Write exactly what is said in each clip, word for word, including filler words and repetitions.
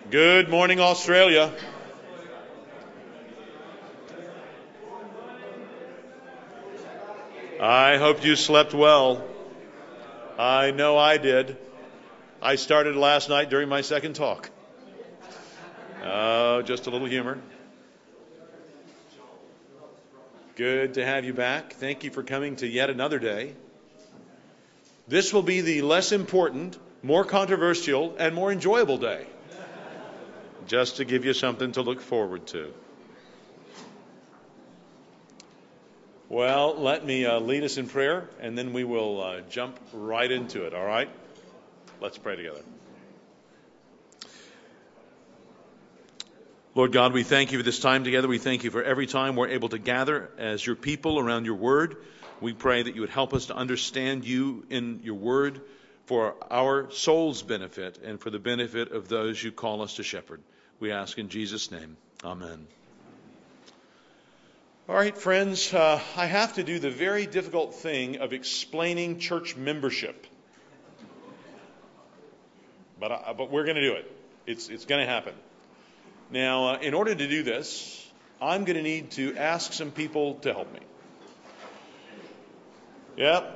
Good morning, Australia. I hope you slept well. I know I did. I started last night during my second talk. Oh, just a little humor. Good to have you back. Thank you for coming to yet another day. This will be the less important, more controversial, and more enjoyable day. Just to give you something to look forward to. Well, let me uh, lead us in prayer, and then we will uh, jump right into it, all right? Let's pray together. Lord God, we thank you for this time together. We thank you for every time we're able to gather as your people around your word. We pray that you would help us to understand you in your word for our soul's benefit and for the benefit of those you call us to shepherd. We ask in Jesus' name. Amen. All right, friends, uh, I have to do the very difficult thing of explaining church membership. But, I, but we're going to do it. It's, it's going to happen. Now, uh, in order to do this, I'm going to need to ask some people to help me. Yep.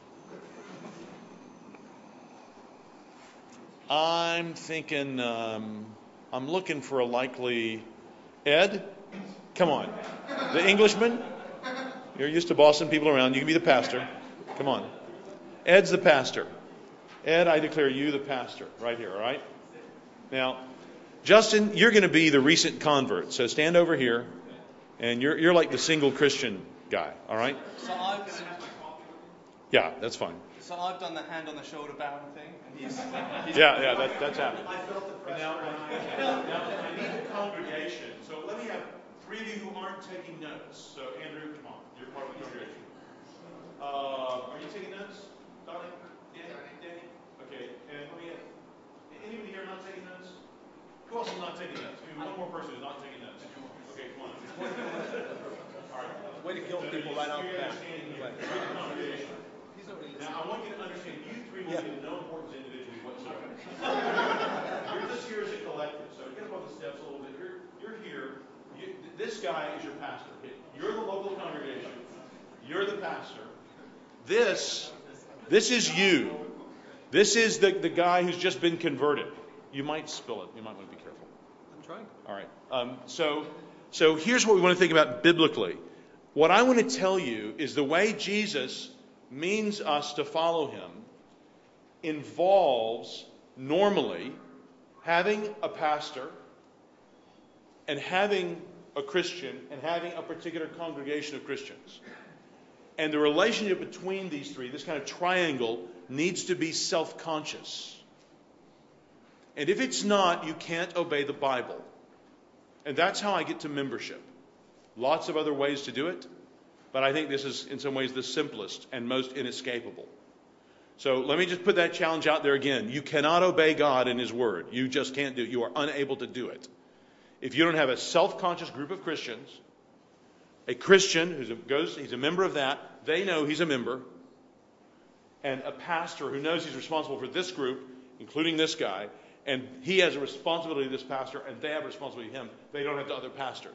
I'm thinking, um, I'm looking for a likely Ed. Come on. The Englishman. You're used to bossing people around. You can be the pastor. Come on. Ed's the pastor. Ed, I declare you the pastor right here, all right? Now, Justin, you're going to be the recent convert. So stand over here, and you're you're like the single Christian guy, all right? So I've Yeah, that's fine. So I've done the hand on the shoulder bowing thing, and he's, he's Yeah, yeah, that, that's happening. I felt the pressure. Now, now, now, I need a congregation. So let me have three of you who aren't taking notes. So Andrew, come on, you're part of the congregation. Uh, are you taking notes, darling? Danny? Danny? Okay, and let me have anybody here not taking notes? Who else is not taking notes? Maybe one more person who's not taking notes. Okay, come on. All right. Way to kill So people you- right off the you're bat. understanding here. You're the congregation. Now, I want you to understand, you three will Yeah. be of no importance individually whatsoever. You're just here as a collective. So get above the steps a little bit. You're, you're here. You, this guy is your pastor. Okay? You're the local congregation. You're the pastor. This, this is you. This is the, the guy who's just been converted. You might spill it. You might want to be careful. I'm trying. All right. Um, so, so here's what we want to think about biblically. What I want to tell you is the way Jesus means us to follow him involves normally having a pastor and having a Christian and having a particular congregation of Christians. And the relationship between these three, this kind of triangle, needs to be self-conscious. And if it's not, you can't obey the Bible. And that's how I get to membership. Lots of other ways to do it, but I think this is in some ways the simplest and most inescapable. So let me just put that challenge out there again. You cannot obey God in his word. You just can't do it. You are unable to do it. If you don't have a self-conscious group of Christians, a Christian who goes, he's a member of that, they know he's a member, and a pastor who knows he's responsible for this group, including this guy, and he has a responsibility to this pastor, and they have a responsibility to him. They don't have to other pastors.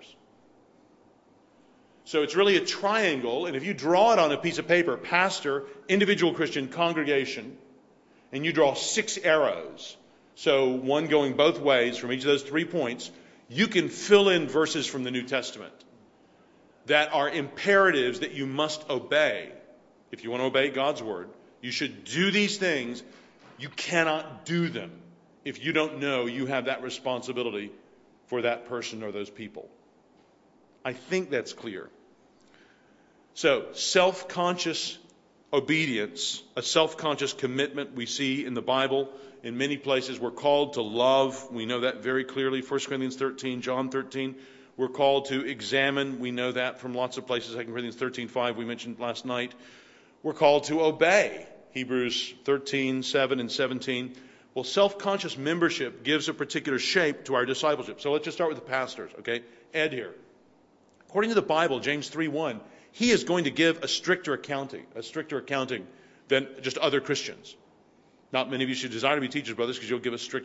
So it's really a triangle, and if you draw it on a piece of paper, pastor, individual Christian, congregation, and you draw six arrows, so one going both ways from each of those three points, you can fill in verses from the New Testament that are imperatives that you must obey. If you want to obey God's word, you should do these things. You cannot do them if you don't know you have that responsibility for that person or those people. I think that's clear. So, self-conscious obedience, a self-conscious commitment we see in the Bible. In many places we're called to love. We know that very clearly. First Corinthians thirteen, John thirteen. We're called to examine. We know that from lots of places. Second Corinthians thirteen five we mentioned last night. We're called to obey. Hebrews thirteen seven and seventeen. Well, self-conscious membership gives a particular shape to our discipleship. So let's just start with the pastors, okay? Ed here. According to the Bible, James three one, he is going to give a stricter accounting, a stricter accounting than just other Christians. Not many of you should desire to be teachers, brothers, because you'll give a stricter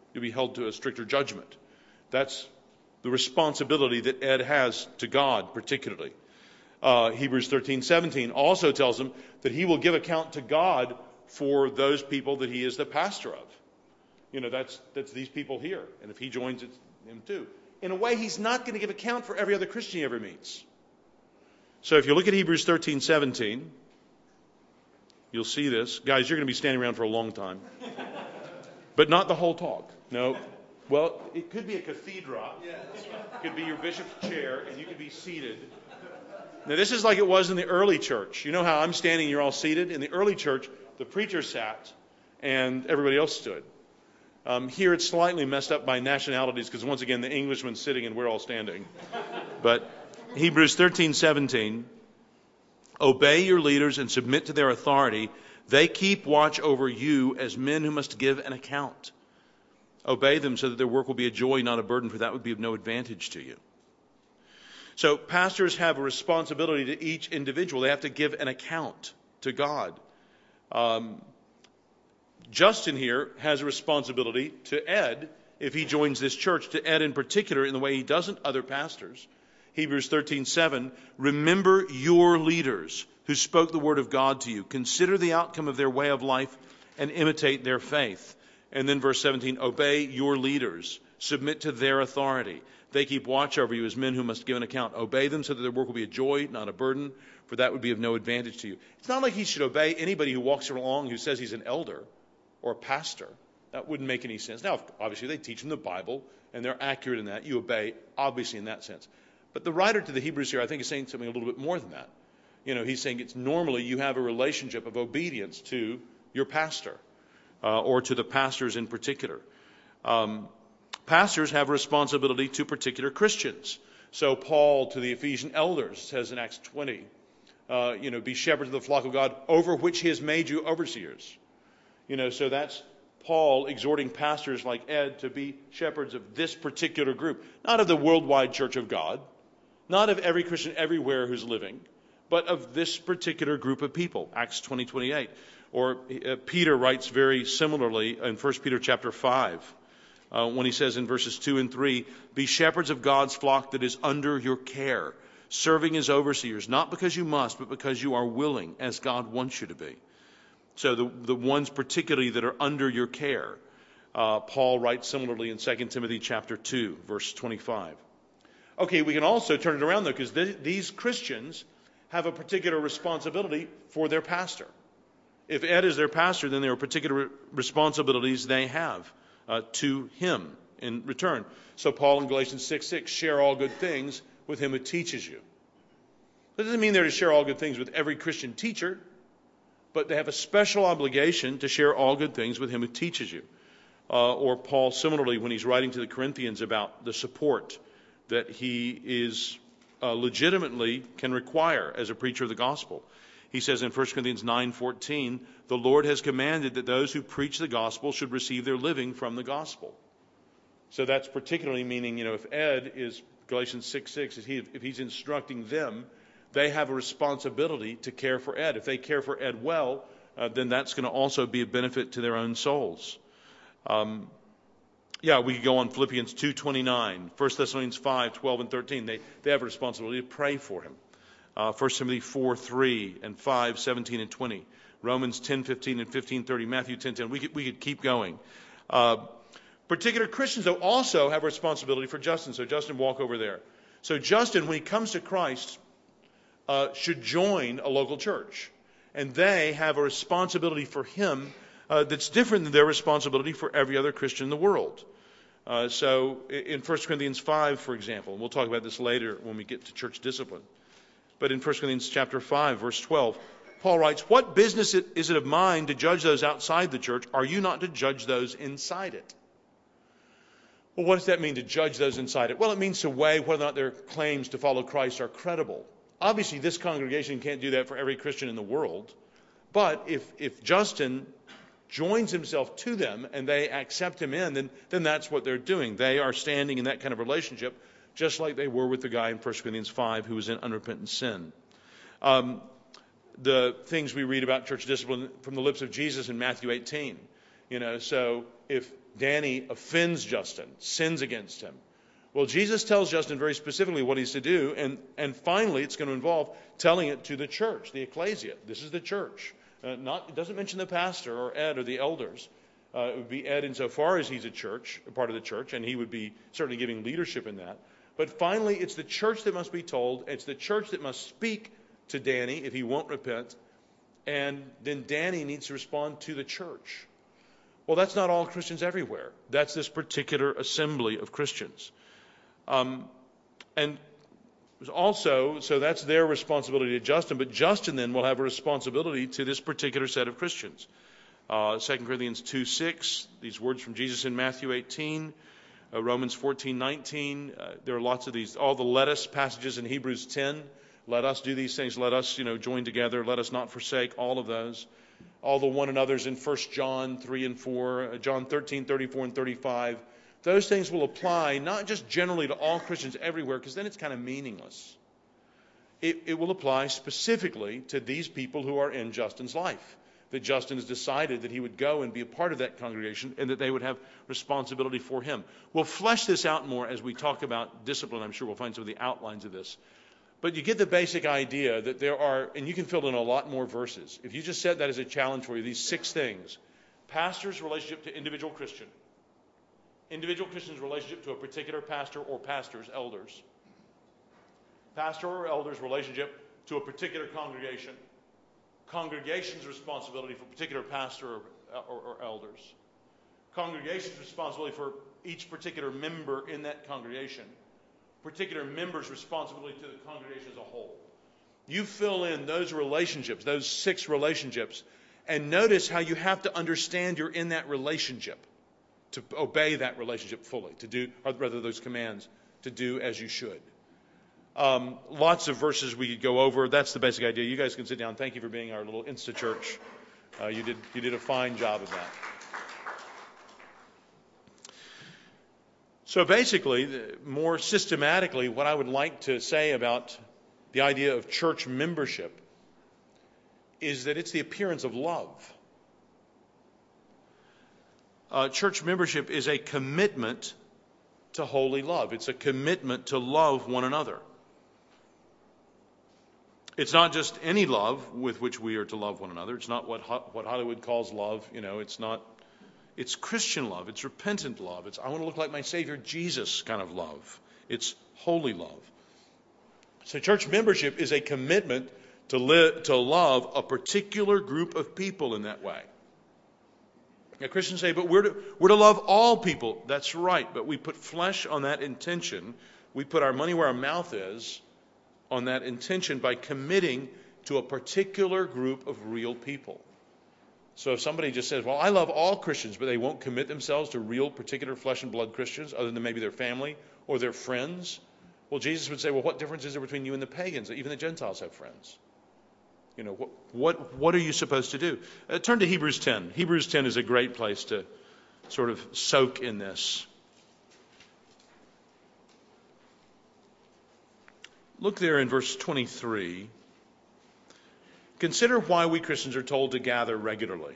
You'll be held to a stricter judgment. That's the responsibility that Ed has to God particularly. Uh, Hebrews thirteen seventeen also tells him that he will give account to God for those people that he is the pastor of. You know, that's that's these people here. And if he joins, it's him too. In a way, he's not going to give account for every other Christian he ever meets. So if you look at Hebrews thirteen seventeen, you'll see this. Guys, you're going to be standing around for a long time. But not the whole talk. No. Well, it could be a cathedra. It could be your bishop's chair, and you could be seated. Now, this is like it was in the early church. You know how I'm standing, you're all seated? In the early church, the preacher sat, and everybody else stood. Um, here it's slightly messed up by nationalities, because once again, the Englishman's sitting and we're all standing. But Hebrews thirteen seventeen, obey your leaders and submit to their authority. They keep watch over you as men who must give an account. Obey them so that their work will be a joy, not a burden, for that would be of no advantage to you. So pastors have a responsibility to each individual. They have to give an account to God. Um, Justin here has a responsibility to Ed, if he joins this church, to Ed in particular in the way he doesn't other pastors. Hebrews thirteen seven, remember your leaders who spoke the word of God to you. Consider the outcome of their way of life and imitate their faith. And then verse seventeen, obey your leaders. Submit to their authority. They keep watch over you as men who must give an account. Obey them so that their work will be a joy, not a burden, for that would be of no advantage to you. It's not like he should obey anybody who walks along who says he's an elder or a pastor. That wouldn't make any sense. Now, obviously, they teach them the Bible, and they're accurate in that. You obey, obviously, in that sense. But the writer to the Hebrews here, I think, is saying something a little bit more than that. You know, he's saying it's normally you have a relationship of obedience to your pastor, uh, or to the pastors in particular. Um, pastors have a responsibility to particular Christians. So Paul to the Ephesian elders says in Acts twenty, uh, you know, be shepherds of the flock of God over which he has made you overseers. You know, so that's Paul exhorting pastors like Ed to be shepherds of this particular group, not of the worldwide church of God, not of every Christian everywhere who's living, but of this particular group of people, Acts twenty twenty-eight. Or uh, Peter writes very similarly in First Peter chapter five, uh, when he says in verses two and three, be shepherds of God's flock that is under your care, serving as overseers, not because you must, but because you are willing, as God wants you to be. So the, the ones particularly that are under your care, uh, Paul writes similarly in Second Timothy chapter two, verse twenty-five. Okay, we can also turn it around, though, because th- these Christians have a particular responsibility for their pastor. If Ed is their pastor, then there are particular responsibilities they have uh, to him in return. So Paul in Galatians six six, share all good things with him who teaches you. That doesn't mean they're to share all good things with every Christian teacher, but they have a special obligation to share all good things with him who teaches you. Uh, or Paul similarly, when he's writing to the Corinthians about the support that he is uh, legitimately can require as a preacher of the gospel. He says in First Corinthians nine fourteen, the Lord has commanded that those who preach the gospel should receive their living from the gospel. So that's particularly meaning, you know, if Ed is, Galatians six six, if, he, if he's instructing them, they have a responsibility to care for Ed. If they care for Ed well, uh, then that's going to also be a benefit to their own souls. Um, yeah, we could go on Philippians two twenty-nine, First Thessalonians five twelve and thirteen. They, they have a responsibility to pray for him. Uh, First Timothy four three and five seventeen and twenty. Romans ten fifteen and fifteen thirty. Matthew ten ten. We could, we could keep going. Uh, particular Christians, though, also have a responsibility for Justin. So Justin, walk over there. So Justin, when he comes to Christ, uh, should join a local church. And they have a responsibility for him uh, that's different than their responsibility for every other Christian in the world. Uh, so in First Corinthians five, for example, and we'll talk about this later when we get to church discipline. But in First Corinthians chapter five, verse twelve, Paul writes, what business is it of mine to judge those outside the church? Are you not to judge those inside it? Well, what does that mean, to judge those inside it? Well, it means to weigh whether or not their claims to follow Christ are credible. Obviously, this congregation can't do that for every Christian in the world. But if, if Justin joins himself to them and they accept him in, then, then that's what they're doing. They are standing in that kind of relationship, just like they were with the guy in First Corinthians five who was in unrepentant sin. Um, the things we read about church discipline from the lips of Jesus in Matthew eighteen. You know, so if Danny offends Justin, sins against him. Well, Jesus tells Justin very specifically what he's to do, and, and finally it's going to involve telling it to the church, the ecclesia. This is the church. Uh, not, it doesn't mention the pastor or Ed or the elders. Uh, it would be Ed insofar as he's a church, a part of the church, and he would be certainly giving leadership in that. But finally, it's the church that must be told. It's the church that must speak to Danny if he won't repent. And then Danny needs to respond to the church. Well, that's not all Christians everywhere. That's this particular assembly of Christians. Um, and also, so that's their responsibility to Justin, but Justin then will have a responsibility to this particular set of Christians. Uh, Second Corinthians two six, these words from Jesus in Matthew eighteen, uh, Romans fourteen nineteen, uh, there are lots of these, all the let us passages in Hebrews ten, let us do these things, let us, you know, join together, let us not forsake, all of those. All the one another's in First John three and four, uh, John thirteen, thirty-four and thirty-five. Those things will apply not just generally to all Christians everywhere, because then it's kind of meaningless. It, it will apply specifically to these people who are in Justin's life. That Justin has decided that he would go and be a part of that congregation and that they would have responsibility for him. We'll flesh this out more as we talk about discipline. I'm sure we'll find some of the outlines of this. But you get the basic idea that there are, and you can fill in a lot more verses. If you just set that as a challenge for you, these six things. Pastor's relationship to individual Christian. Individual Christian's relationship to a particular pastor or pastors, elders. Pastor or elders' relationship to a particular congregation. Congregation's responsibility for a particular pastor or, or, or elders. Congregation's responsibility for each particular member in that congregation. Particular member's responsibility to the congregation as a whole. You fill in those relationships, those six relationships, and notice how you have to understand you're in that relationship to obey that relationship fully, to do, or rather those commands, to do as you should. Um, lots of verses we could go over. That's the basic idea. You guys can sit down. Thank you for being our little Insta church. Uh, you did you did a fine job of that. So basically, more systematically, what I would like to say about the idea of church membership is that it's the appearance of love. Uh, church membership is a commitment to holy love. It's a commitment to love one another. It's not just any love with which we are to love one another. It's not what Ho- what Hollywood calls love. You know, it's not. It's Christian love. It's repentant love. It's I want to look like my Savior Jesus kind of love. It's holy love. So church membership is a commitment to live, to love a particular group of people in that way. Now Christians say, but we're to, we're to love all people. That's right, but we put flesh on that intention. We put our money where our mouth is on that intention by committing to a particular group of real people. So if somebody just says, well, I love all Christians, but they won't commit themselves to real particular flesh and blood Christians other than maybe their family or their friends, well, Jesus would say, well, what difference is there between you and the pagans? Even the Gentiles have friends. You know, what what, what are you supposed to do? Uh, turn to Hebrews ten. Hebrews ten is a great place to sort of soak in this. Look there in verse twenty-three. Consider why we Christians are told to gather regularly.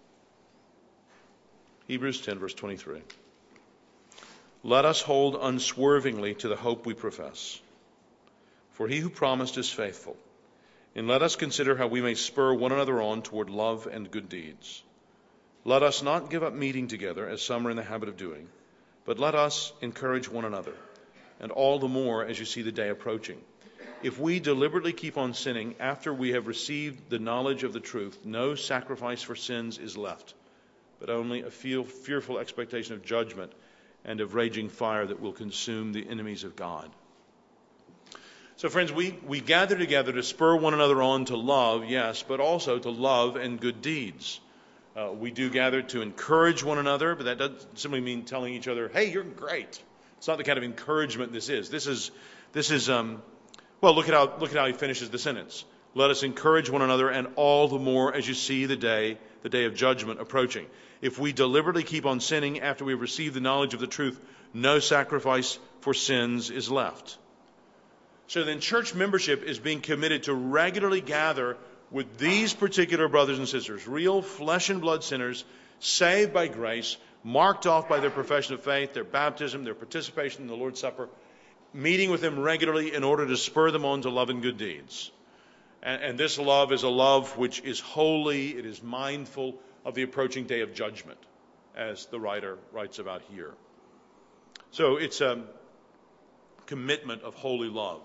Hebrews ten, verse twenty-three. Let us hold unswervingly to the hope we profess. For he who promised is faithful. And let us consider how we may spur one another on toward love and good deeds. Let us not give up meeting together, as some are in the habit of doing, but let us encourage one another, and all the more as you see the day approaching. If we deliberately keep on sinning after we have received the knowledge of the truth, no sacrifice for sins is left, but only a feel, fearful expectation of judgment and of raging fire that will consume the enemies of God. So friends, we, we gather together to spur one another on to love, yes, but also to love and good deeds. Uh, we do gather to encourage one another, but that doesn't simply mean telling each other, hey, you're great. It's not the kind of encouragement this is. This is, this is, um, well, look at how, look at how he finishes the sentence. Let us encourage one another, and all the more as you see the day, the day of judgment approaching. If we deliberately keep on sinning after we have received the knowledge of the truth, no sacrifice for sins is left. So then church membership is being committed to regularly gather with these particular brothers and sisters, real flesh and blood sinners, saved by grace, marked off by their profession of faith, their baptism, their participation in the Lord's Supper, meeting with them regularly in order to spur them on to love and good deeds. And, and this love is a love which is holy, it is mindful of the approaching day of judgment, as the writer writes about here. So it's a commitment of holy love.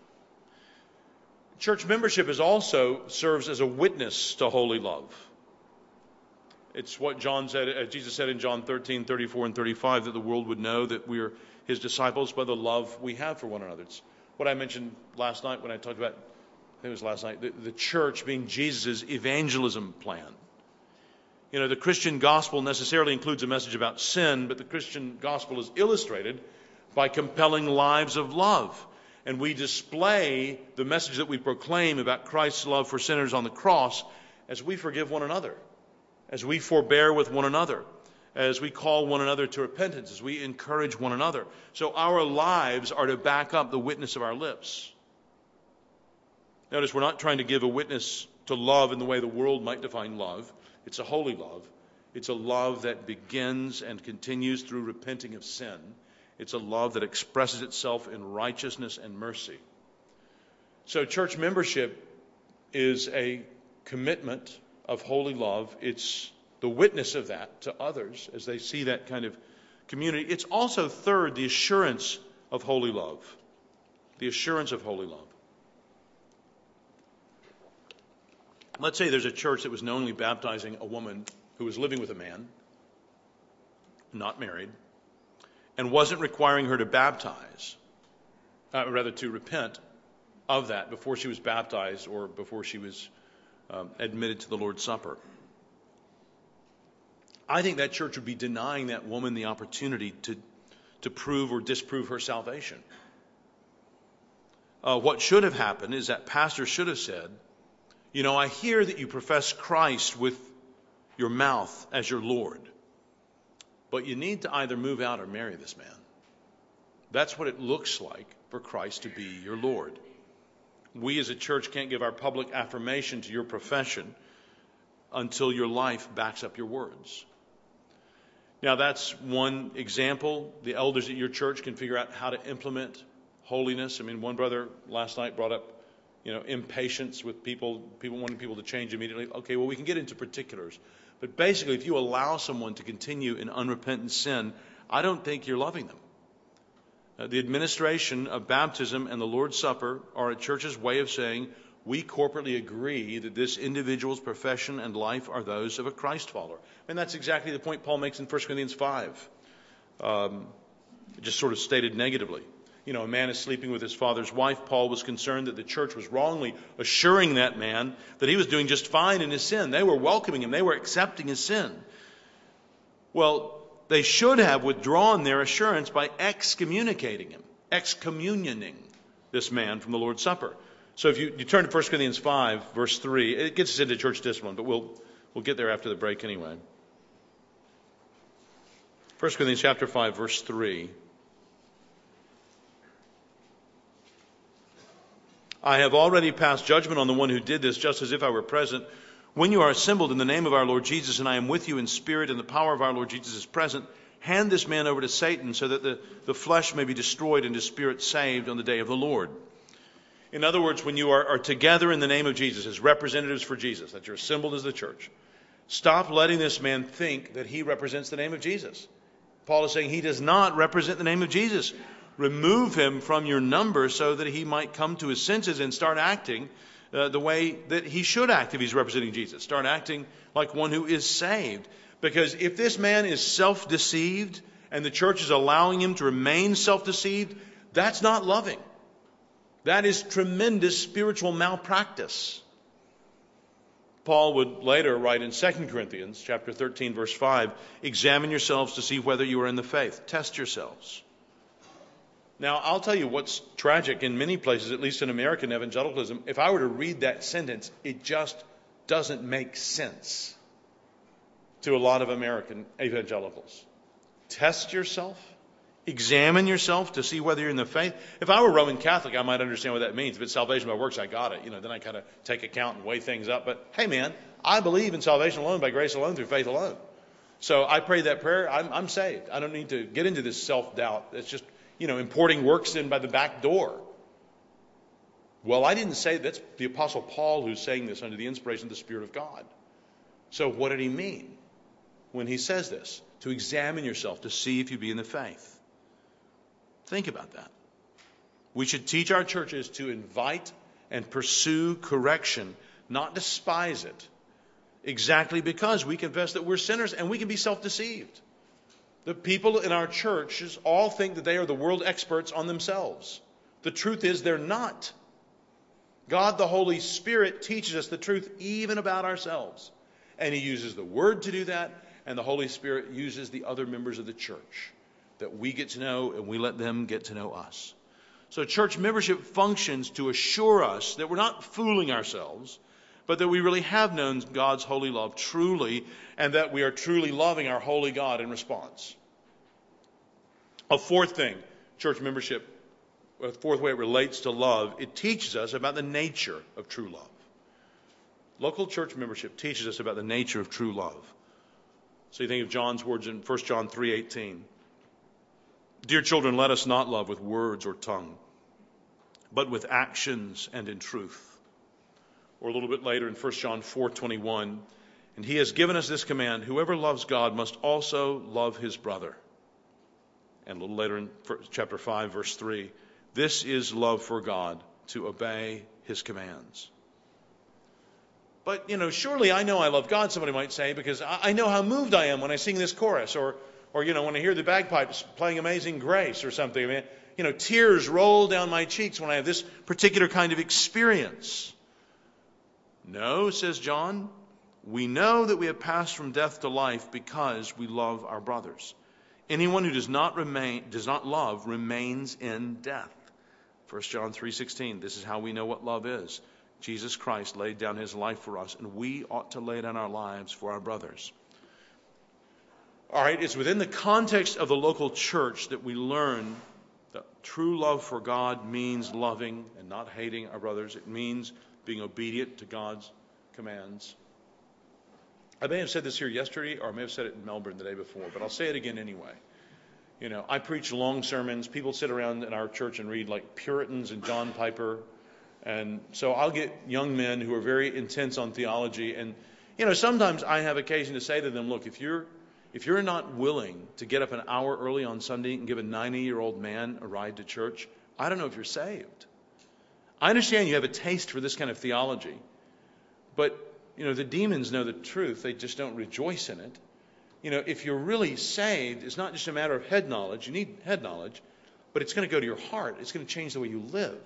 Church membership is also serves as a witness to holy love. It's what John said, uh, Jesus said in John thirteen, thirty-four and thirty-five, that the world would know that we are his disciples by the love we have for one another. It's what I mentioned last night when I talked about, I think it was last night, the, the church being Jesus' evangelism plan. You know, the Christian gospel necessarily includes a message about sin, but the Christian gospel is illustrated by compelling lives of love. And we display the message that we proclaim about Christ's love for sinners on the cross as we forgive one another, as we forbear with one another, as we call one another to repentance, as we encourage one another. So our lives are to back up the witness of our lips. Notice we're not trying to give a witness to love in the way the world might define love. It's a holy love. It's a love that begins and continues through repenting of sin. It's a love that expresses itself in righteousness and mercy. So church membership is a commitment of holy love. It's the witness of that to others as they see that kind of community. It's also, third, the assurance of holy love. The assurance of holy love. Let's say there's a church that was knowingly baptizing a woman who was living with a man, not married, and wasn't requiring her to baptize, uh, rather to repent of that before she was baptized or before she was um, admitted to the Lord's Supper. I think that church would be denying that woman the opportunity to, to prove or disprove her salvation. Uh, what should have happened is that pastor should have said, you know, I hear that you profess Christ with your mouth as your Lord, but you need to either move out or marry this man. That's what it looks like for Christ to be your Lord. We as a church can't give our public affirmation to your profession until your life backs up your words. Now, that's one example. The elders at your church can figure out how to implement holiness. I mean, one brother last night brought up, you know, impatience with people, people wanting people to change immediately. Okay, well, we can get into particulars. But basically, if you allow someone to continue in unrepentant sin, I don't think you're loving them. Uh, the administration of baptism and the Lord's Supper are a church's way of saying we corporately agree that this individual's profession and life are those of a Christ follower. And that's exactly the point Paul makes in First Corinthians five, um, just sort of stated negatively. You know, a man is sleeping with his father's wife. Paul was concerned that the church was wrongly assuring that man that he was doing just fine in his sin. They were welcoming him. They were accepting his sin. Well, they should have withdrawn their assurance by excommunicating him, excommunioning this man from the Lord's Supper. So if you, you turn to First Corinthians five, verse three, it gets us into church discipline, but we'll we'll get there after the break anyway. First Corinthians chapter five, verse three. I have already passed judgment on the one who did this, just as if I were present. When you are assembled in the name of our Lord Jesus, and I am with you in spirit, and the power of our Lord Jesus is present, hand this man over to Satan, so that the, the flesh may be destroyed and his spirit saved on the day of the Lord. In other words, when you are, are together in the name of Jesus, as representatives for Jesus, that you're assembled as the church, stop letting this man think that he represents the name of Jesus. Paul is saying he does not represent the name of Jesus. Remove him from your number so that he might come to his senses and start acting uh, the way that he should act if he's representing Jesus. Start acting like one who is saved. Because if this man is self-deceived and the church is allowing him to remain self-deceived, that's not loving. That is tremendous spiritual malpractice. Paul would later write in Second Corinthians chapter thirteen, verse five, examine yourselves to see whether you are in the faith. Test yourselves. Now, I'll tell you what's tragic in many places, at least in American evangelicalism. If I were to read that sentence, it just doesn't make sense to a lot of American evangelicals. Test yourself. Examine yourself to see whether you're in the faith. If I were Roman Catholic, I might understand what that means. If it's salvation by works, I got it. You know, then I kind of take account and weigh things up. But hey, man, I believe in salvation alone, by grace alone, through faith alone. So I pray that prayer. I'm, I'm saved. I don't need to get into this self-doubt. It's just, you know, importing works in by the back door. Well, I didn't say that's the Apostle Paul who's saying this under the inspiration of the Spirit of God. So what did he mean when he says this? To examine yourself, to see if you be in the faith. Think about that. We should teach our churches to invite and pursue correction, not despise it, exactly because we confess that we're sinners and we can be self-deceived. The people in our churches all think that they are the world experts on themselves. The truth is they're not. God, the Holy Spirit, teaches us the truth even about ourselves. And he uses the Word to do that, and the Holy Spirit uses the other members of the church that we get to know, and we let them get to know us. So church membership functions to assure us that we're not fooling ourselves, but that we really have known God's holy love truly, and that we are truly loving our holy God in response. A fourth thing, church membership, a fourth way it relates to love, it teaches us about the nature of true love. Local church membership teaches us about the nature of true love. So you think of John's words in First John three eighteen. Dear children, let us not love with words or tongue, but with actions and in truth. Or a little bit later in First John four twenty-one, and he has given us this command, whoever loves God must also love his brother. And a little later in chapter five, verse three, this is love for God, to obey his commands. But, you know, surely I know I love God, somebody might say, because I know how moved I am when I sing this chorus, or, or you know, when I hear the bagpipes playing Amazing Grace or something. I mean, you know, tears roll down my cheeks when I have this particular kind of experience. No, says John, we know that we have passed from death to life because we love our brothers. Anyone who does not remain, does not love remains in death. First John three sixteen, this is how we know what love is. Jesus Christ laid down his life for us, and we ought to lay down our lives for our brothers. All right, it's within the context of the local church that we learn that true love for God means loving and not hating our brothers. It means being obedient to God's commands. I may have said this here yesterday, or I may have said it in Melbourne the day before, but I'll say it again anyway. You know, I preach long sermons. People sit around in our church and read like Puritans and John Piper. And so I'll get young men who are very intense on theology. And, you know, sometimes I have occasion to say to them, look, if you're if you're not willing to get up an hour early on Sunday and give a ninety-year-old man a ride to church, I don't know if you're saved. I understand you have a taste for this kind of theology. But, you know, the demons know the truth. They just don't rejoice in it. You know, if you're really saved, it's not just a matter of head knowledge. You need head knowledge, but it's going to go to your heart. It's going to change the way you live.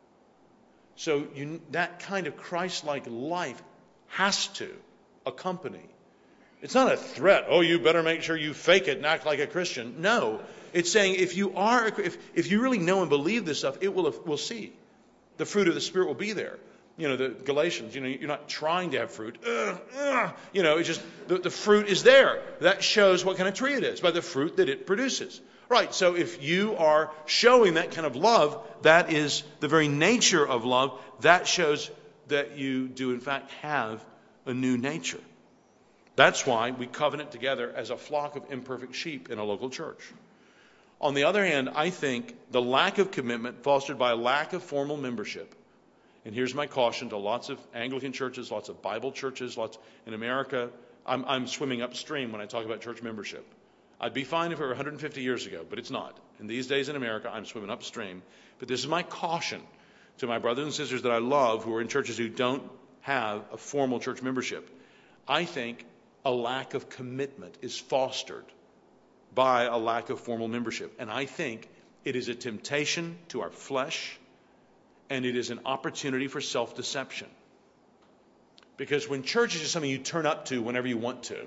So you, that kind of Christ-like life has to accompany. It's not a threat. Oh, you better make sure you fake it and act like a Christian. No, it's saying if you are, if if you really know and believe this stuff, it will will see. The fruit of the Spirit will be there. You know, the Galatians, you know, you're not trying to have fruit. Ugh, ugh. You know, it's just the, the fruit is there. That shows what kind of tree it is by the fruit that it produces. Right, so if you are showing that kind of love, that is the very nature of love. That shows that you do, in fact, have a new nature. That's why we covenant together as a flock of imperfect sheep in a local church. On the other hand, I think the lack of commitment fostered by a lack of formal membership, and here's my caution to lots of Anglican churches, lots of Bible churches, lots in America. I'm, I'm swimming upstream when I talk about church membership. I'd be fine if it were one hundred fifty years ago, but it's not. And these days in America, I'm swimming upstream. But this is my caution to my brothers and sisters that I love who are in churches who don't have a formal church membership. I think a lack of commitment is fostered by a lack of formal membership. And I think it is a temptation to our flesh, and it is an opportunity for self-deception. Because when church is just something you turn up to whenever you want to,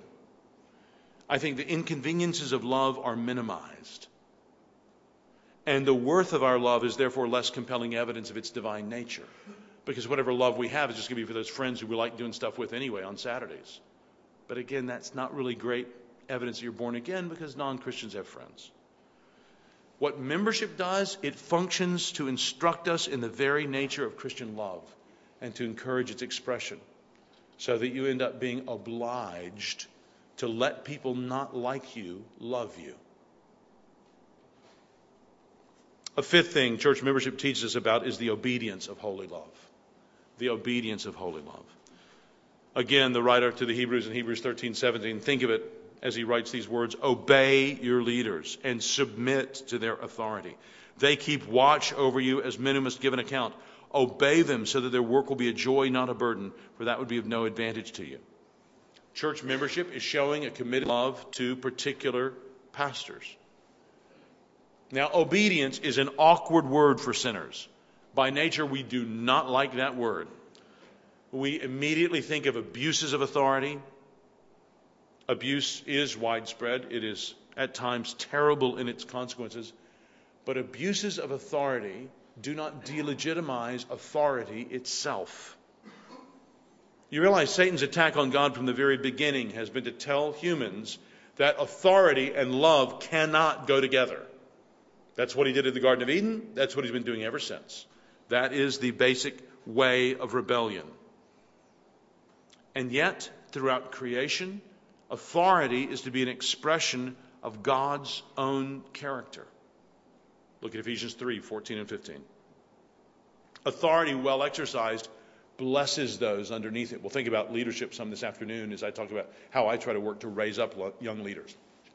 I think the inconveniences of love are minimized. And the worth of our love is therefore less compelling evidence of its divine nature. Because whatever love we have is just going to be for those friends who we like doing stuff with anyway on Saturdays. But again, that's not really great evidence that you're born again because non-Christians have friends. What membership does, it functions to instruct us in the very nature of Christian love and to encourage its expression so that you end up being obliged to let people not like you love you. A fifth thing church membership teaches us about is the obedience of holy love. The obedience of holy love. Again, the writer to the Hebrews in Hebrews thirteen seventeen, think of it as he writes these words, obey your leaders and submit to their authority. They keep watch over you as men who must give an account. Obey them so that their work will be a joy, not a burden, for that would be of no advantage to you. Church membership is showing a committed love to particular pastors. Now, obedience is an awkward word for sinners. By nature, we do not like that word. We immediately think of abuses of authority. Abuse is widespread. It is at times terrible in its consequences. But abuses of authority do not delegitimize authority itself. You realize Satan's attack on God from the very beginning has been to tell humans that authority and love cannot go together. That's what he did in the Garden of Eden. That's what he's been doing ever since. That is the basic way of rebellion. And yet, throughout creation, authority is to be an expression of God's own character. Look at Ephesians three, fourteen and fifteen. Authority well exercised blesses those underneath it. We'll think about leadership some this afternoon as I talk about how I try to work to raise up young leaders.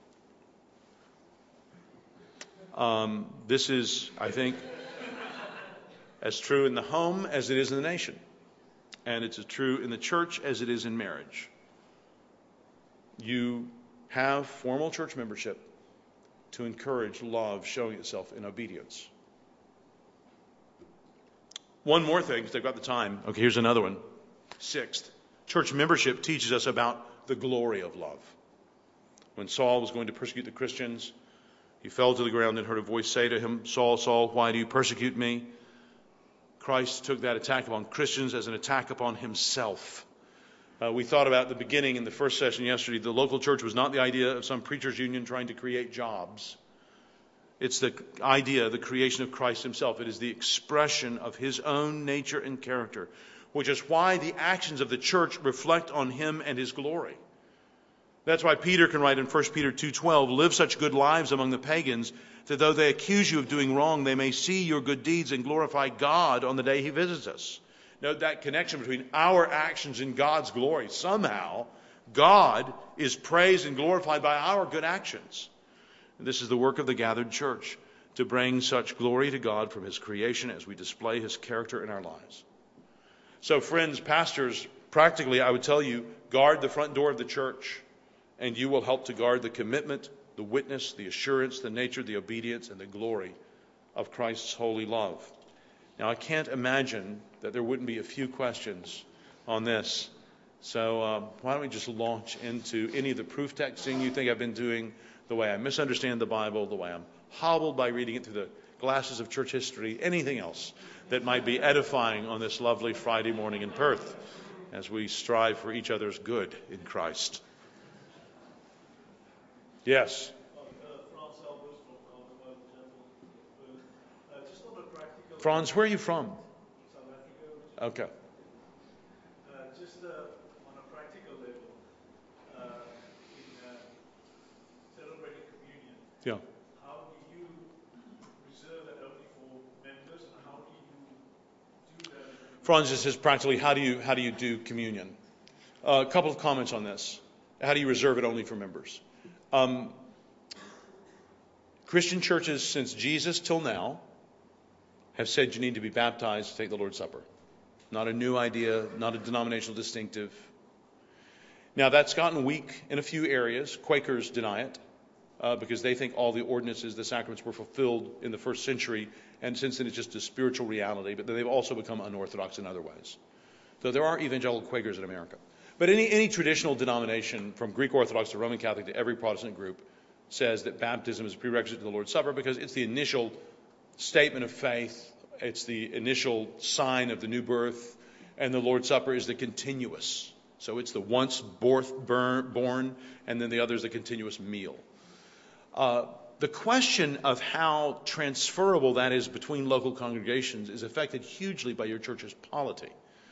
Um, this is, I think, as true in the home as it is in the nation. And it's as true in the church as it is in marriage. You have formal church membership to encourage love showing itself in obedience. One more thing, because I've got the time. Okay, here's another one. Sixth, church membership teaches us about the glory of love. When Saul was going to persecute the Christians, he fell to the ground and heard a voice say to him, Saul, Saul, why do you persecute me? Christ took that attack upon Christians as an attack upon himself. Uh, we thought about the beginning in the first session yesterday. The local church was not the idea of some preachers' union trying to create jobs. It's the idea, the creation of Christ himself. It is the expression of his own nature and character, which is why the actions of the church reflect on him and his glory. That's why Peter can write in First Peter two twelve, live such good lives among the pagans that though they accuse you of doing wrong, they may see your good deeds and glorify God on the day he visits us. Note that connection between our actions and God's glory. Somehow, God is praised and glorified by our good actions. And this is the work of the gathered church, to bring such glory to God from his creation as we display his character in our lives. So friends, pastors, practically I would tell you, guard the front door of the church, and you will help to guard the commitment, the witness, the assurance, the nature, the obedience, and the glory of Christ's holy love. Now, I can't imagine that there wouldn't be a few questions on this. So uh, why don't we just launch into any of the proof texting you think I've been doing, the way I misunderstand the Bible, the way I'm hobbled by reading it through the glasses of church history, anything else that might be edifying on this lovely Friday morning in Perth as we strive for each other's good in Christ. Yes? Franz, where are you from? South Africa. Okay. Uh, just uh, on a practical level, uh, in uh, celebrating communion, Yeah. how do you reserve that only for members, and how do you do that? Franz just says practically, how do you how do you do communion? Uh, a couple of comments on this. How do you reserve it only for members? Um, Christian churches since Jesus till now have said you need to be baptized to take the Lord's Supper. Not a new idea, not a denominational distinctive. Now that's gotten weak in a few areas. Quakers deny it uh, because they think all the ordinances, the sacraments were fulfilled in the first century, and since then it's just a spiritual reality, but they've also become unorthodox in other ways. So there are evangelical Quakers in America. But any, any traditional denomination, from Greek Orthodox to Roman Catholic to every Protestant group, says that baptism is a prerequisite to the Lord's Supper because it's the initial statement of faith, it's the initial sign of the new birth, and the Lord's Supper is the continuous. So it's the once born, and then the other is the continuous meal. Uh, the question of how transferable that is between local congregations is affected hugely by your church's polity.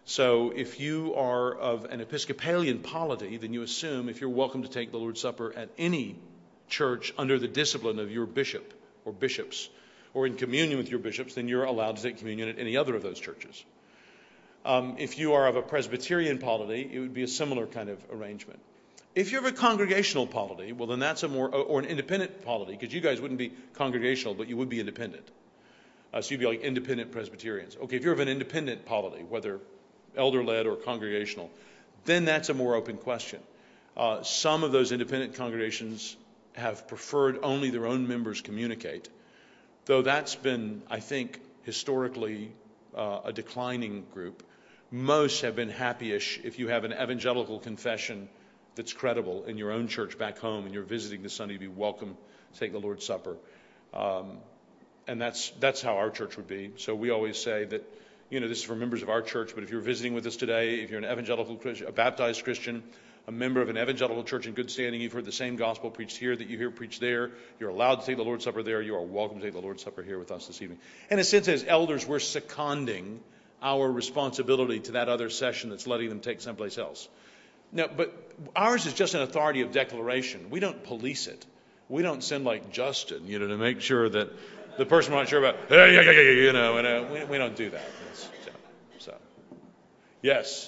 So if you are of an Episcopalian polity, then you assume if you're welcome to take the Lord's Supper at any church under the discipline of your bishop or bishops, or in communion with your bishops, then you're allowed to take communion at any other of those churches. Um, if you are of a Presbyterian polity, it would be a similar kind of arrangement. If you're of a congregational polity, well, then that's a more, or an independent polity, because you guys wouldn't be congregational, but you would be independent. Uh, so you'd be like independent Presbyterians. Okay, if you're of an independent polity, whether elder-led or congregational, then that's a more open question. Uh, some of those independent congregations have preferred only their own members communicate, though that's been, I think, historically uh, a declining group. Most have been happy-ish if you have an evangelical confession that's credible in your own church back home and you're visiting this Sunday to be welcome to take the Lord's Supper. Um, and that's that's how our church would be. So we always say that, you know, this is for members of our church, but if you're visiting with us today, if you're an evangelical Christian, a baptized Christian, a member of an evangelical church in good standing, you've heard the same gospel preached here that you hear preached there, you're allowed to take the Lord's Supper there, you are welcome to take the Lord's Supper here with us this evening. In a sense, as elders, we're seconding our responsibility to that other session that's letting them take someplace else. No, but ours is just an authority of declaration. We don't police it. We don't send like Justin, you know, to make sure that the person we're not sure about, hey, yeah, yeah, yeah, you know, and uh, we, we don't do that. So, so, yes.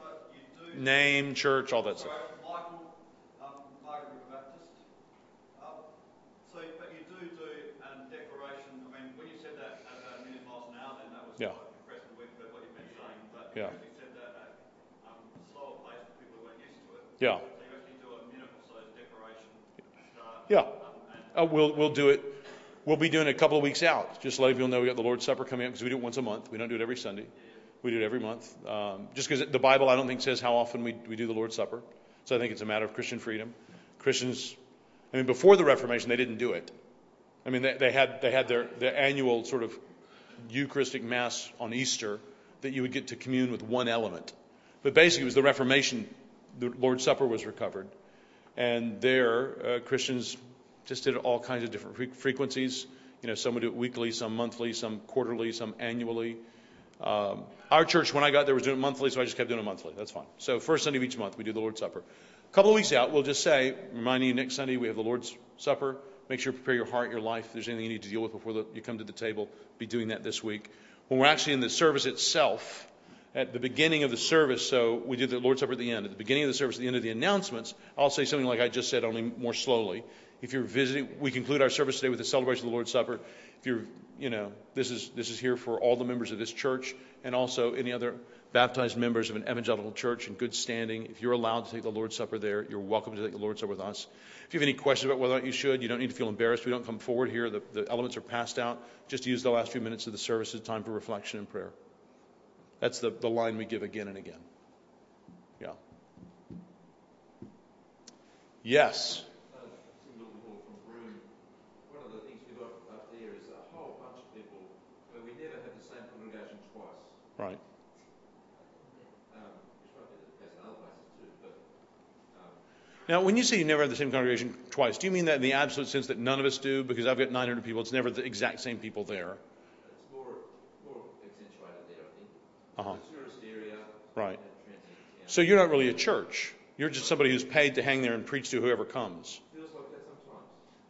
Name, church, all that stuff. Michael, um, Margaret River Baptist. Um, so, but you do do um, declaration. I mean, when you said that at about a million miles an hour, then that was Yeah. quite impressive with what you've been saying. But Yeah. you actually said that at um, a slower pace for people who weren't used to it. Yeah. So you actually do a minute or so's declaration start. Yeah. Um, and Uh, we'll we'll do it. We'll be doing it a couple of weeks out. Just let people know we got the Lord's Supper coming up because we do it once a month. We don't do it every Sunday. We do it every month. Um, just because the Bible, I don't think, says how often we we do the Lord's Supper. So I think it's a matter of Christian freedom. Christians, I mean, before the Reformation, they didn't do it. I mean, they, they had they had their, their annual sort of Eucharistic Mass on Easter that you would get to commune with one element. But basically, it was the Reformation, the Lord's Supper was recovered. And there, uh, Christians just did all kinds of different fre- frequencies. You know, some would do it weekly, some monthly, some quarterly, some annually. Um, our church, when I got there, was doing it monthly, so I just kept doing it monthly. That's fine. So first Sunday of each month, we do the Lord's Supper. A couple of weeks out, we'll just say, reminding you, next Sunday we have the Lord's Supper. Make sure you prepare your heart, your life. If there's anything you need to deal with before the, you come to the table, be doing that this week. When we're actually in the service itself, at the beginning of the service, so we do the Lord's Supper at the end. At the beginning of the service, at the end of the announcements, I'll say something like I just said, only more slowly. If you're visiting, we conclude our service today with the celebration of the Lord's Supper. If you're, you know, this is this is here for all the members of this church and also any other baptized members of an evangelical church in good standing. If you're allowed to take the Lord's Supper there, you're welcome to take the Lord's Supper with us. If you have any questions about whether or not you should, you don't need to feel embarrassed. We don't come forward here. The, the elements are passed out. Just use the last few minutes of the service as time for reflection and prayer. That's the, the line we give again and again. Yeah. Yes. One of the things we've got up there is a whole bunch of people where we never have the same congregation twice. Right. Um, which might be the case in other places too, but um, Now, when you say you never have the same congregation twice, do you mean that in the absolute sense that none of us do? Because I've got nine hundred people, it's never the exact same people there. it's more more accentuated there, I think. Uh-huh. The tourist area, Right. and transit town. So you're not really a church. You're just somebody who's paid to hang there and preach to whoever comes. Feels like that sometimes.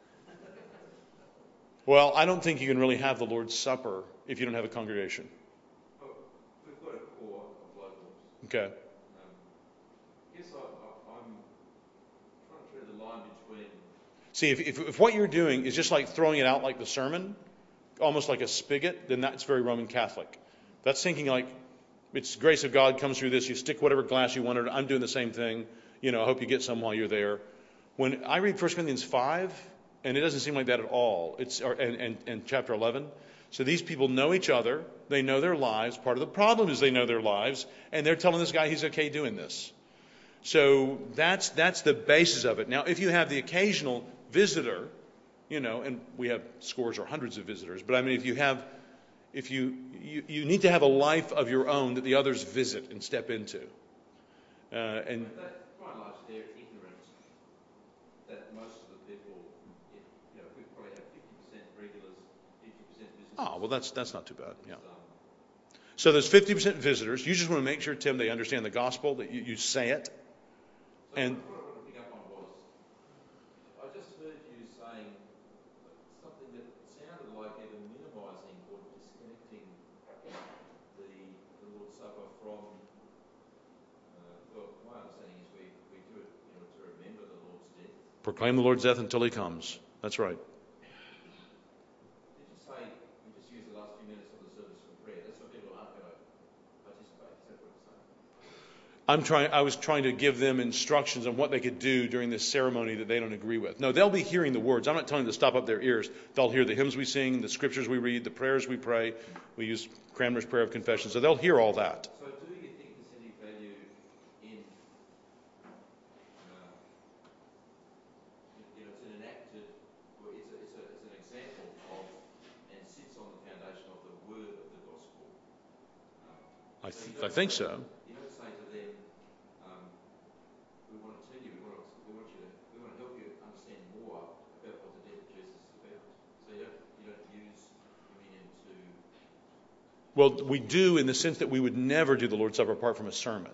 Well, I don't think you can really have the Lord's Supper if you don't have a congregation. Oh, we've got a core of locals. Okay. Um, I guess I, I, I'm trying to tread the line between. See, if, if, if what you're doing is just like throwing it out like the sermon, almost like a spigot, then that's very Roman Catholic. That's thinking like, it's the grace of God comes through this. You stick whatever glass you want in it. I'm doing the same thing. You know, I hope you get some while you're there. When I read First Corinthians five, and it doesn't seem like that at all. It's or, and, and, and chapter eleven. So these people know each other. They know their lives. Part of the problem is they know their lives, and they're telling this guy he's okay doing this. So that's that's the basis of it. Now, if you have the occasional visitor, you know, and we have scores or hundreds of visitors, but I mean, if you have If you, you you need to have a life of your own that the others visit and step into, uh, and But that, by and large, they're ignorant that most of the people, if, you know, we probably have fifty percent regulars, fifty percent visitors. oh well, that's that's not too bad. Yeah. Um, So there's fifty percent visitors. You just want to make sure, Tim, they understand the gospel, that you, you say it. So And what I wanted to pick up on was, I just heard you saying something that sounded like either minimising or disconnecting the, the Lord's Supper from, uh, well, my understanding is we, we do it in order to remember the Lord's death. proclaim the Lord's death until he comes. That's right. Did you say we just use the last few minutes of the service for prayer? That's for people who aren't going to participate. Is that what you're saying? I'm trying. I was trying to give them instructions on what they could do during this ceremony that they don't agree with. No, they'll be hearing the words. I'm not telling them to stop up their ears. They'll hear the hymns we sing, the scriptures we read, the prayers we pray. We use Cranmer's prayer of confession, so they'll hear all that. So do you think there's any value in, uh, you know, it's an enacted, or it's, a, it's, a, it's an example of, and sits on the foundation of the word of the gospel? Um, I, so th- you I don't think say- so. You don't say to them, um, we want to tell you, we want to, we want you to, we want to help you understand more about what the death of Jesus is about. So you don't, you don't use communion to, Well, we do in the sense that we would never do the Lord's Supper apart from a sermon.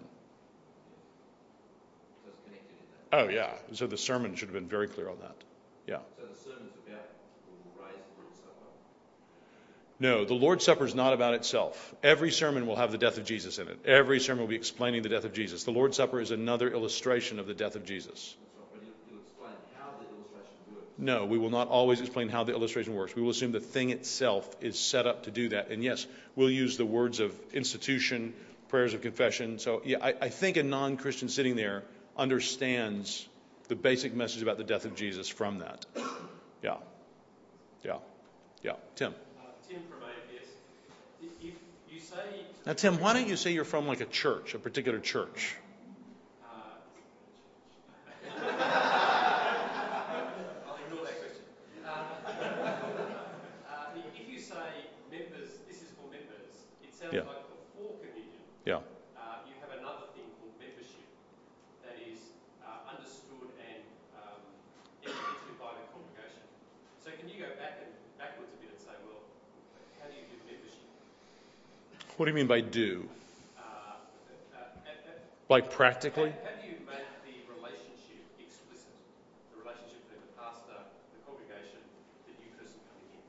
so it's connected in that. Oh, yeah. So the sermon should have been very clear on that. Yeah. So the sermon's about, will raise the Lord's Supper. No, the Lord's Supper is not about itself. Every sermon will have the death of Jesus in it. Every sermon will be explaining the death of Jesus. The Lord's Supper is another illustration of the death of Jesus. That's right, but you'll, you'll explain how the illustration works. No, we will not always explain how the illustration works. We will assume the thing itself is set up to do that. And yes, we'll use the words of institution, prayers of confession. So yeah, I, I think a non-Christian sitting there understands the basic message about the death of Jesus from that. Yeah. Yeah. Yeah. Tim. Uh, Tim from A F S. If you say... Now, Tim, why don't you say you're from like a church, a particular church? Uh, I'll ignore that question. Uh, uh, if you say members, this is for members, it sounds Yeah. like before communion, Yeah. uh, you have another thing called membership that is uh, understood and um, entered into by the congregation. So can you go back and backwards a bit and say, well, how do you do membership? What do you mean by do? Uh, uh, uh, uh, Like practically? How, how do you make the relationship explicit? The relationship between the pastor, the congregation, the new person coming in?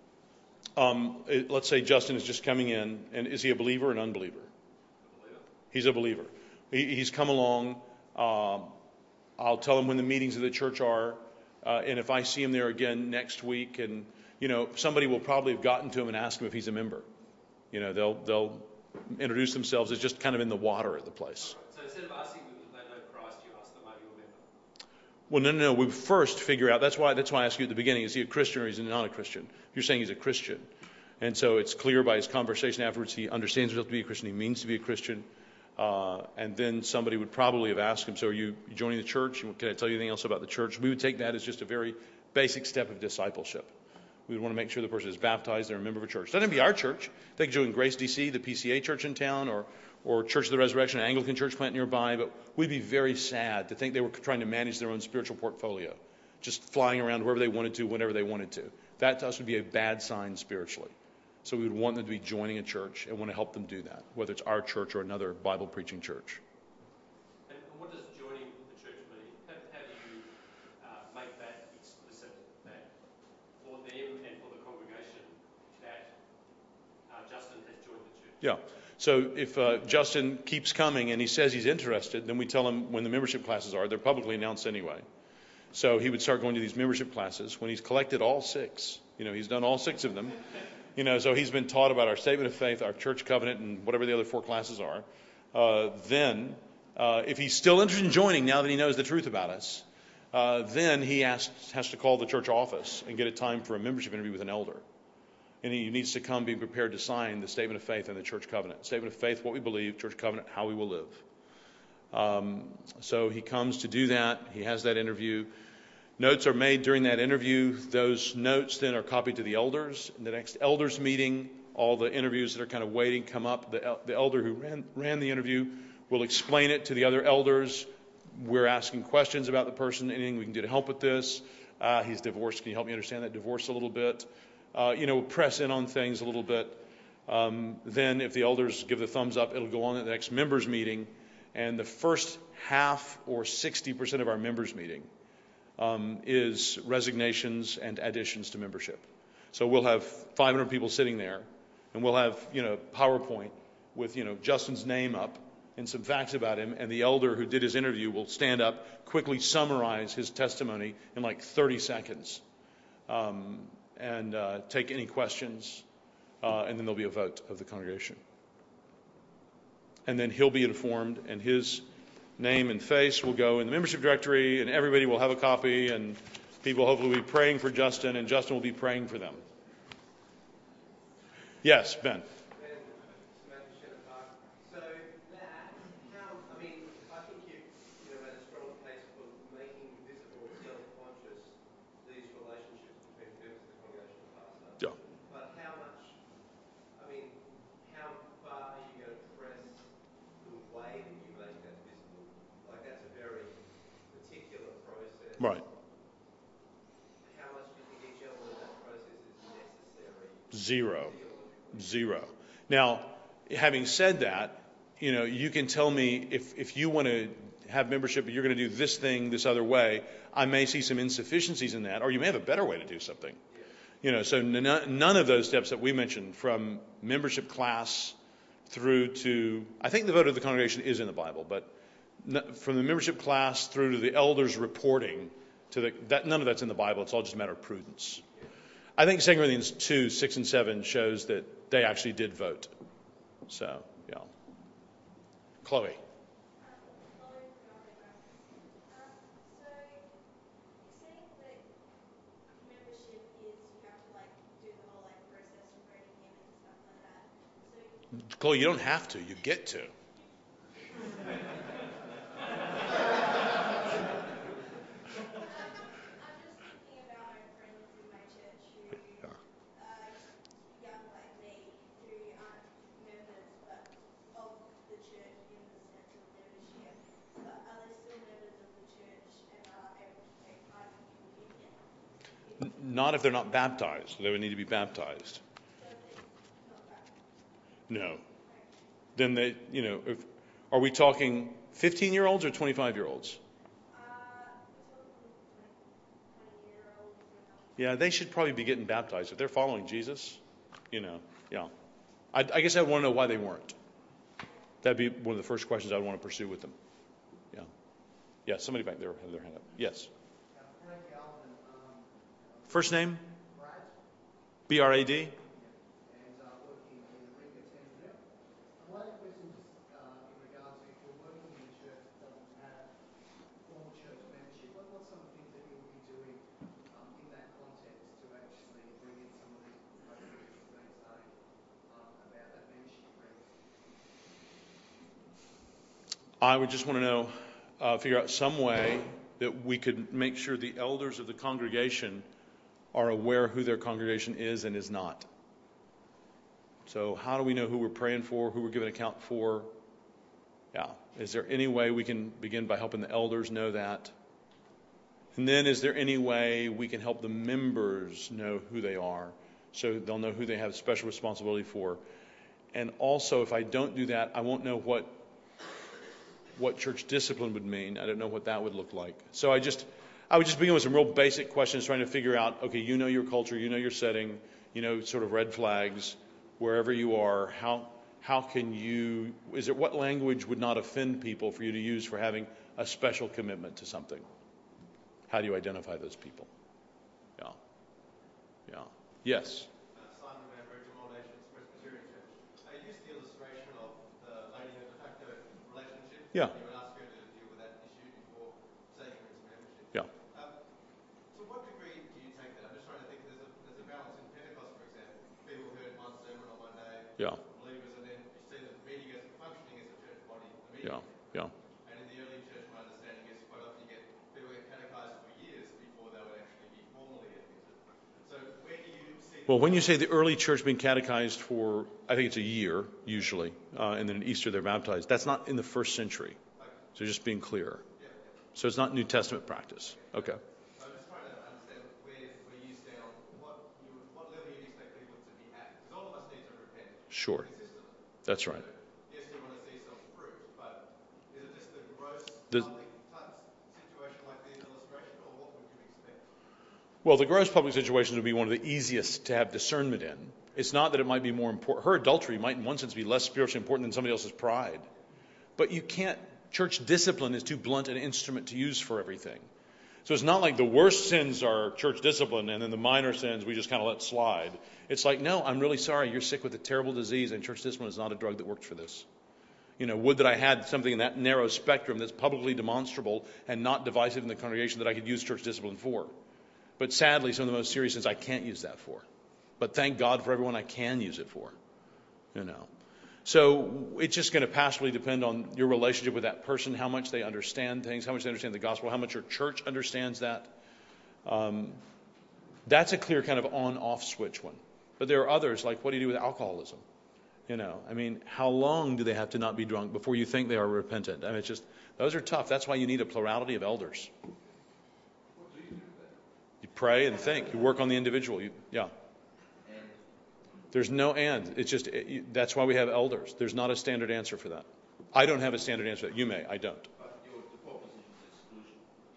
Um, it- let's say Justin is just coming in, and is he a believer or an unbeliever? The believer? He's a believer. He, he's come along. Um, I'll tell him when the meetings of the church are, uh, and if I see him there again next week, and you know, somebody will probably have gotten to him and asked him if he's a member. You know, they'll they'll introduce themselves as just kind of in the water at the place. So instead of asking them if they know Christ, you ask them, are you a member? Well, no, no, no. We first figure out. That's why. That's why I asked you at the beginning: is he a Christian or is he not a Christian? You're saying he's a Christian, and so it's clear by his conversation afterwards he understands himself to be a Christian. He means to be a Christian, uh, and then somebody would probably have asked him, "So are you joining the church? Can I tell you anything else about the church?" We would take that as just a very basic step of discipleship. We would want to make sure the person is baptized, they're a member of a church. Doesn't have to be our church. They could join Grace D C, the P C A church in town, or or Church of the Resurrection, an Anglican church plant nearby. But we'd be very sad to think they were trying to manage their own spiritual portfolio, just flying around wherever they wanted to, whenever they wanted to. That to us would be a bad sign spiritually. So we would want them to be joining a church and want to help them do that, whether it's our church or another Bible preaching church. And what does joining the church mean? How, how do you uh, make that explicit, that for them and for the congregation, that uh, Justin has joined the church? Yeah. So if uh, Justin keeps coming and he says he's interested, then we tell him when the membership classes are. They're publicly announced anyway. So he would start going to these membership classes when he's collected all six. You know, he's done all six of them. You know, so he's been taught about our statement of faith, our church covenant, and whatever the other four classes are. Uh, then, uh, if he's still interested in joining now that he knows the truth about us, uh, then he has, has to call the church office and get a time for a membership interview with an elder. And he needs to come being prepared to sign the statement of faith and the church covenant. Statement of faith, what we believe, church covenant, how we will live. Um, so he comes to do that. He has that interview. Notes are made during that interview. Those notes then are copied to the elders. In the next elders meeting, all the interviews that are kind of waiting come up. The, el- the elder who ran, ran the interview will explain it to the other elders. We're asking questions about the person. Anything we can do to help with this? Uh, he's divorced. Can you help me understand that divorce a little bit? Uh, you know, press in on things a little bit. Um, then if the elders give the thumbs up, it'll go on at the next members meeting. And the first half or sixty percent of our members meeting um, is resignations and additions to membership. So we'll have five hundred people sitting there, and we'll have, you know, PowerPoint with, you know, Justin's name up and some facts about him, and the elder who did his interview will stand up, quickly summarize his testimony in like thirty seconds, um, and uh, take any questions, uh, and then there'll be a vote of the congregation. And then he'll be informed, and his name and face will go in the membership directory, and everybody will have a copy, and people hopefully will be praying for Justin, and Justin will be praying for them. Yes, Ben. So that, how, I mean, I think you, you know, made a strong case for making visible, self-conscious, these relationships between members of the congregation and pastor. Yeah. But how much, I mean, how far are you going to press the way that you make that visible? Like, that's a very particular process. Right. How much do you think each element of that process is necessary? Zero. Zero. Now, having said that, you know, you can tell me if, if you want to have membership, but you're going to do this thing this other way, I may see some insufficiencies in that, or you may have a better way to do something. You know, so n- none of those steps that we mentioned, from membership class through to, I think the vote of the congregation is in the Bible, but n- from the membership class through to the elders reporting to the, that, none of that's in the Bible. It's all just a matter of prudence. I think Second Corinthians two, six and seven shows that they actually did vote. So, yeah. Chloe. Chloe, you don't have to. You get to. Not if they're not baptized. They would need to be baptized. No. Then they, you know, if, are we talking fifteen-year-olds or twenty-five-year-olds? Yeah, they should probably be getting baptized. If they're following Jesus, you know, yeah. I, I guess I want to know why they weren't. That'd be one of the first questions I'd want to pursue with them. Yeah. Yeah, somebody back there had their hand up. Yes. First name? B R A D? I would just want to know, uh, figure out some way that we could make sure the elders of the congregation are aware who their congregation is and is not. So how do we know who we're praying for, who we're giving account for? Yeah. Is there any way we can begin by helping the elders know that? And then is there any way we can help the members know who they are so they'll know who they have special responsibility for? And also, if I don't do that, I won't know what what church discipline would mean. I don't know what that would look like. So I just, I would just begin with some real basic questions, trying to figure out, okay, you know your culture, you know your setting, you know sort of red flags, wherever you are. How how can you, is it, what language would not offend people for you to use for having a special commitment to something? How do you identify those people? Yeah. Yeah. Yes. Yeah. You would ask her to deal with that issue before taking her into membership. Yeah. Um, to what degree do you take that? I'm just trying to think. There's a there's a balance in Pentecost, for example. People heard one sermon on one day, yeah. believers, and then you see the meeting as functioning as a church body. The meeting. Yeah. Yeah. And in the early church, my understanding is quite often you get people get catechized for years before they would actually be formally admitted. So where do you see? Well, when you say the early church being catechized for, I think it's a year usually, uh, and then at Easter they're baptized. That's not in the first century. So just being clear. So it's not New Testament practice. Okay. I'm just trying to understand where, where you stand on what, you, what level you expect people to be at. Because all of us need to repent. Sure. That's right. Yes, you want to see some fruit, but is it just a gross The- public type situation like the illustration, or what would you expect? Well, the gross public situations would be one of the easiest to have discernment in. It's not that it might be more important. Her adultery might in one sense be less spiritually important than somebody else's pride. But you can't, church discipline is too blunt an instrument to use for everything. So it's not like the worst sins are church discipline and then the minor sins we just kind of let slide. It's like, no, I'm really sorry, you're sick with a terrible disease and church discipline is not a drug that works for this. You know, would that I had something in that narrow spectrum that's publicly demonstrable and not divisive in the congregation that I could use church discipline for. But sadly, some of the most serious sins I can't use that for. But thank God for everyone I can use it for. You know. So it's just going to passively depend on your relationship with that person, how much they understand things, how much they understand the gospel, how much your church understands that. Um, that's a clear kind of on-off switch one. But there are others, like what do you do with alcoholism? You know, I mean, how long do they have to not be drunk before you think they are repentant? I mean, it's just, those are tough. That's why you need a plurality of elders. What do you do with that? You pray and think. You work on the individual. You, yeah. There's no and. It's just, it, you, that's why we have elders. There's not a standard answer for that. I don't have a standard answer for that. You may. I don't. But your default position is exclusion.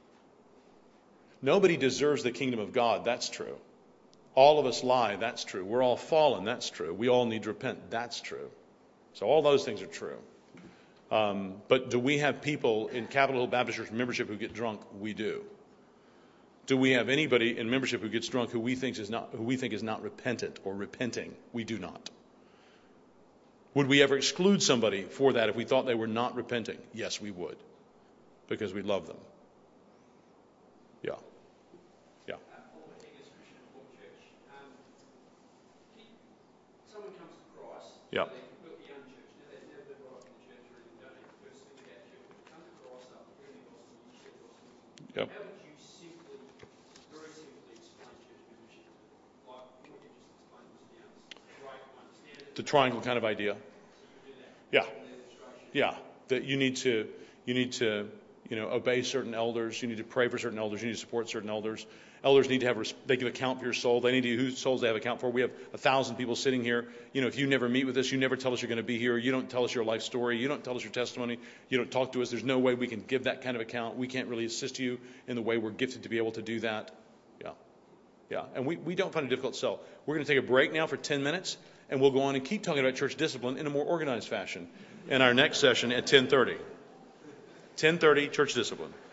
Nobody deserves the kingdom of God. That's true. All of us lie. That's true. We're all fallen. That's true. We all need to repent. That's true. So all those things are true. Um, but do we have people in Capitol Hill Baptist Church membership who get drunk? We do. Do we have anybody in membership who gets drunk who we think is not who we think is not repentant or repenting? We do not. Would we ever exclude somebody for that if we thought they were not repenting? Yes, we would, because we love them. Yeah. Yeah. Uh, Paul Higgins, Christian Reformed Church. Um, he- someone comes to Christ. Yeah. So they're completely young church. Now they've never been brought up in the church or anything. Don't know the first thing about church. But come to Christ after hearing the gospel, you share the gospel. Yep. How would you simply, very simply explain church membership to them? Like what you just explained was the answer. Right, I understand it. The triangle kind of idea. So you do that. Yeah. In the illustration. Yeah. That you need to you need to you know obey certain elders. You need to pray for certain elders. You need to support certain elders. Elders need to have res- they give account for your soul. They need to whose souls they have account for. We have a thousand people sitting here. You know, if you never meet with us, you never tell us you're going to be here. You don't tell us your life story. You don't tell us your testimony. You don't talk to us. There's no way we can give that kind of account. We can't really assist you in the way we're gifted to be able to do that. Yeah, yeah. And we, we don't find it difficult to sell. We're going to take a break now for ten minutes, and we'll go on and keep talking about church discipline in a more organized fashion in our next session at ten thirty. ten thirty, church discipline.